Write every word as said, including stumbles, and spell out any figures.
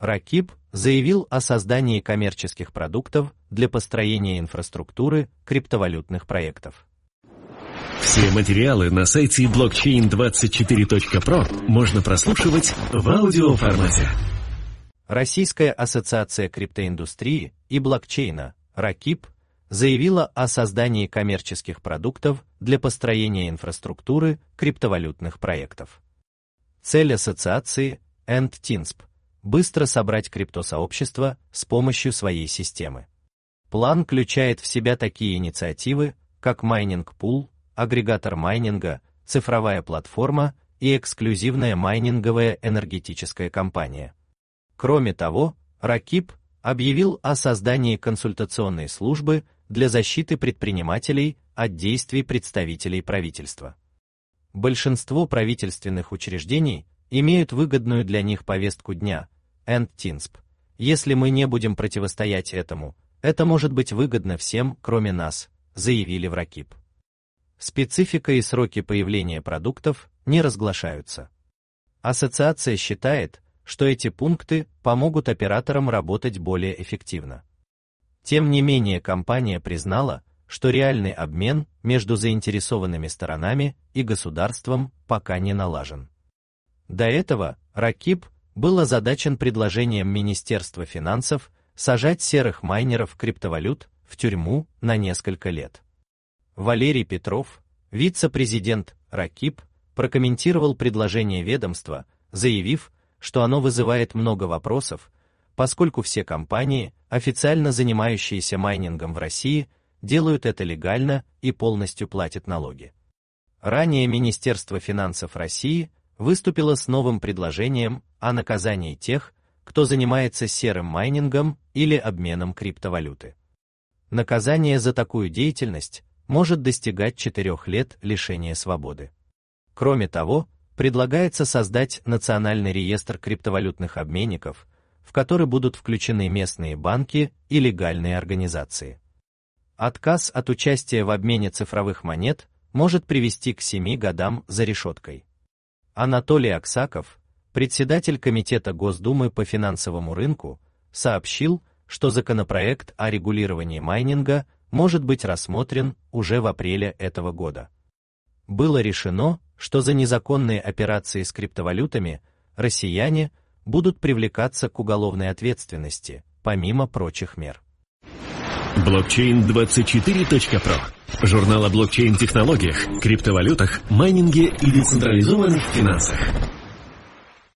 РАКИП заявил о создании коммерческих продуктов для построения инфраструктуры криптовалютных проектов. Все материалы на сайте блокчейн двадцать четыре точка про можно прослушивать в аудиоформате. Российская ассоциация криптоиндустрии и блокчейна РАКИП заявила о создании коммерческих продуктов для построения инфраструктуры криптовалютных проектов. Цель ассоциации EndTinsp – быстро собрать криптосообщество с помощью своей системы. План включает в себя такие инициативы, как майнинг-пул, агрегатор майнинга, цифровая платформа и эксклюзивная майнинговая энергетическая компания. Кроме того, РАКИП объявил о создании консультационной службы для защиты предпринимателей от действий представителей правительства. Большинство правительственных учреждений имеют выгодную для них повестку дня EndTinsp. Если мы не будем противостоять этому, это может быть выгодно всем, кроме нас, заявили в РАКИП. Специфика и сроки появления продуктов не разглашаются. Ассоциация считает, что эти пункты помогут операторам работать более эффективно. Тем не менее, компания признала, что реальный обмен между заинтересованными сторонами и государством пока не налажен. До этого РАКИП был озадачен предложением Министерства финансов сажать серых майнеров криптовалют в тюрьму на несколько лет. Валерий Петров, вице-президент РАКИП, прокомментировал предложение ведомства, заявив, что оно вызывает много вопросов, поскольку все компании, официально занимающиеся майнингом в России, делают это легально и полностью платят налоги. Ранее Министерство финансов России выступило с новым предложением о наказании тех, кто занимается серым майнингом или обменом криптовалюты. Наказание за такую деятельность может достигать четырёх лет лишения свободы. Кроме того, предлагается создать национальный реестр криптовалютных обменников, в который будут включены местные банки и легальные организации. Отказ от участия в обмене цифровых монет может привести к семи годам за решеткой. Анатолий Аксаков, председатель Комитета Госдумы по финансовому рынку, сообщил, что законопроект о регулировании майнинга может быть рассмотрен уже в апреле этого года. Было решено, что за незаконные операции с криптовалютами россияне будут привлекаться к уголовной ответственности, помимо прочих мер. блокчейн двадцать четыре точка про. Журнал о блокчейн-технологиях, криптовалютах, майнинге и децентрализованных финансах.